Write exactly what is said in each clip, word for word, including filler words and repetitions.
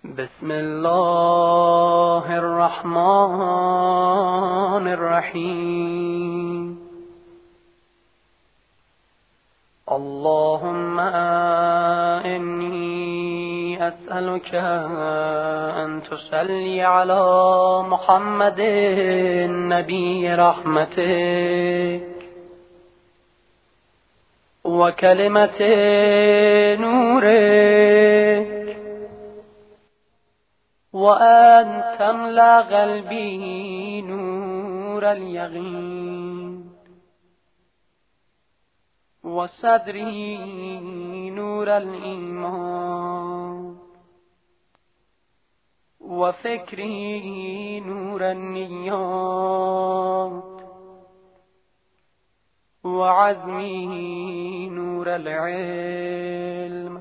بسم الله الرحمن الرحیم. اللهم إني أسألك أن تصلي على محمد نبي رحمتك وكلمة نورك، وأن تملأ قلبي نور اليقين وصدري نور الإيمان وفكري نور النيات وعزمي نور العلم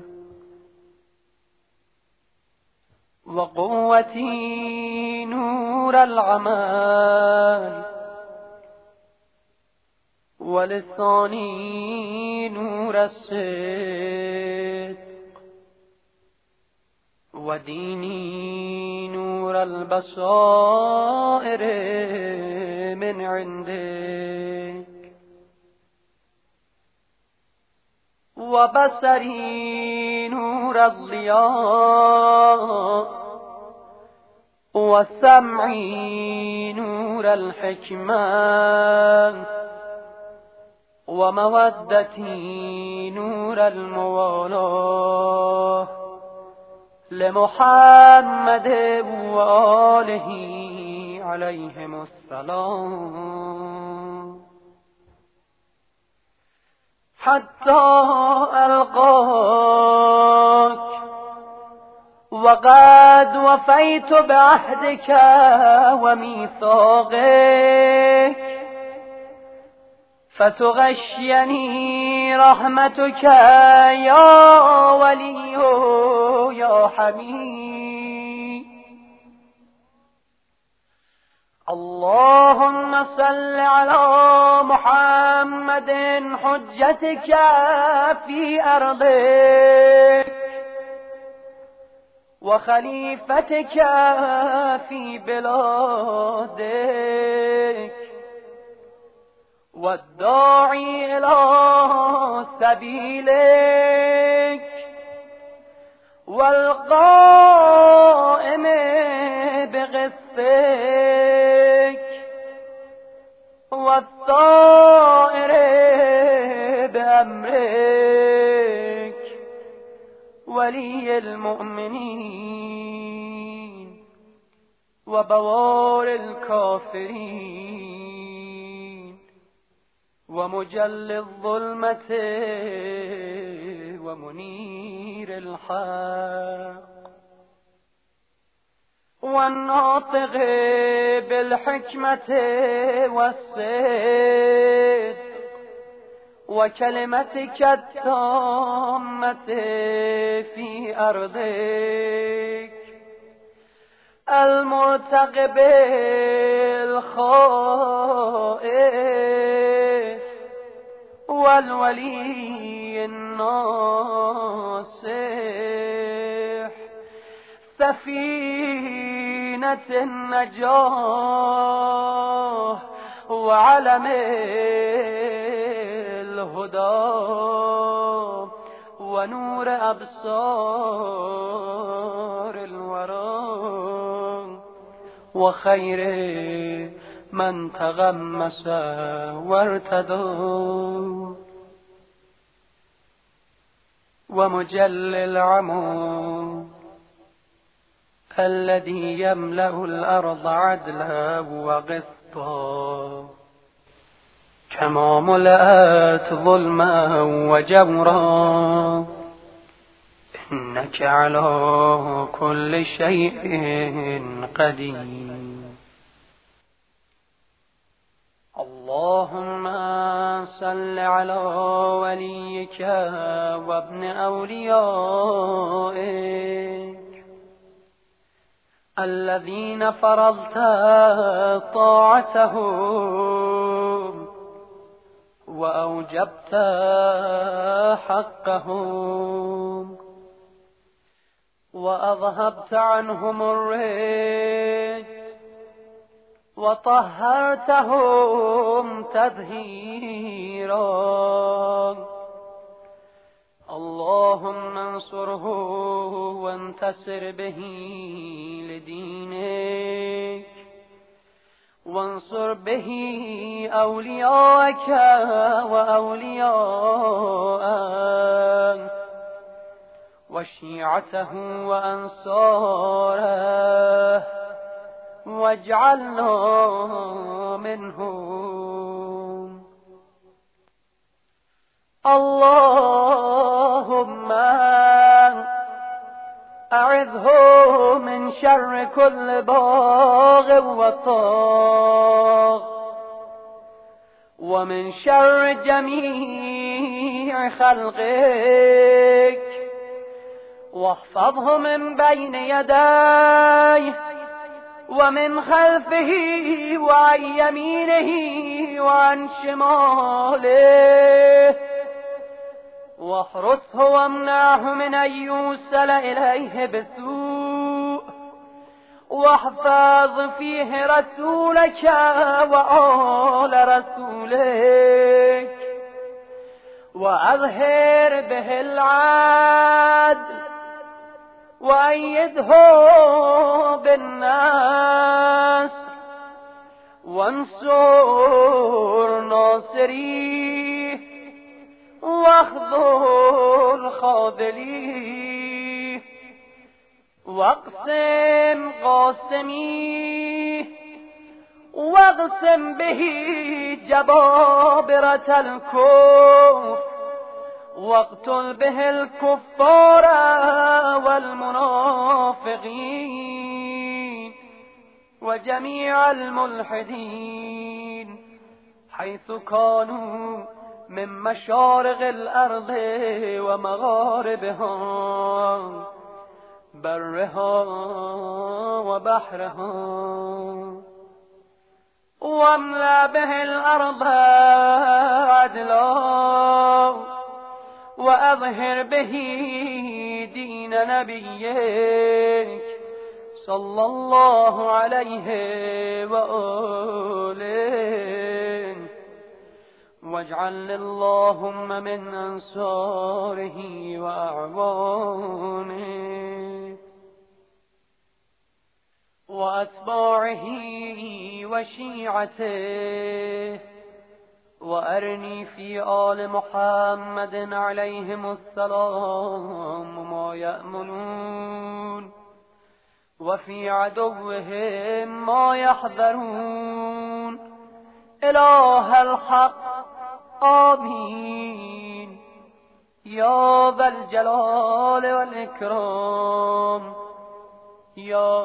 وقوتي نور العمل ولساني نور الصدق وديني نور البصائر من عندك وبصري نور الضياء وسمعي نور الحكمة ومودتي نور الموالاة لمحمد وآله عليهم السلام حتى ألقاك وقد وفيت بعهدك وميثاقك فتغشيني رحمتك يا ولي يا حميد. اللهم صل على محمد حجتك في أرضك وخليفتك في بلادك والداعي إلى سبيلك والقائم بقسطك والطائر بأمرك ولي المؤمنين وبوار الكافرين ومجل الظلمة ومنير الحق والناطق بالحكمة والصدق وكلمتك التامة في أرضك المرتقب الخائف والولي الناصح سفينة النجاة وعلم الهدى ونور أبصار الورى وخير من تغمس وارتدى ومجل العمى الذي يملأ الأرض عدلا وقسطا كما ملأت ظلما وجورا إنك على كل شيء قدير. اللهم صل على وليك وابن أوليائك الذين فرضت طاعتهم وأوجبت حقهم وأذهبت عنهم الرجس وطهرتهم تطهيرا. اللهم انصره وانتصر به لدينك، وانصر به أولياءك وأولياءك وشيعته وأنصاره، واجعلنا منهم. اللهم أعذه من شر كل باغ وطاغ، ومن شر جميع خلقك، واحفظه من بين يديه ومن خلفه وعن يمينه وعن شماله، واحرسه وامنعه من أن يوصل إليه بسوء، واحفظ فيه رسولك وآل رسولك، وأظهر به العدل، وأيده بالناس، وانصر ناصريه، واخذل خاذليه، واقسم قاسميه، واقسم به جبابرة الكفر، واقتل به الكفار والمنافقين وجميع الملحدين حيث كانوا من مشارق الأرض ومغاربها، برها وبحرها، واملأ به الأرض عدلا، وأظهر به دين نبيك صلى الله عليه وآله، واجعل اللهم من أنصاره وأعوانه وأتباعه وشيعته، وأرني في آل محمد عليهم السلام ما يأملون، وفي عدوهم ما يحذرون. إله الحق آمين يا ذا الجلال والإكرام يا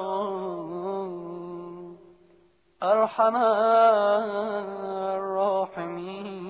أرحم الراحمين.